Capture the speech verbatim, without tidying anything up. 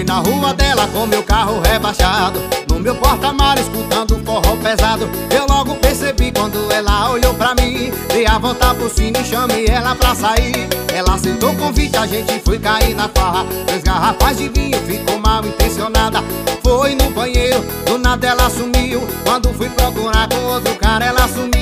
na rua dela com meu carro rebaixado, no meu porta-malas escutando um forró pesado. Eu logo percebi quando ela olhou pra mim, dei a volta por cima e chamei ela pra sair. Ela aceitou o convite, a gente foi cair na farra. Três garrafas de vinho, ficou mal intencionada. Foi no banheiro, do nada ela sumiu. Quando fui procurar com outro cara ela sumiu.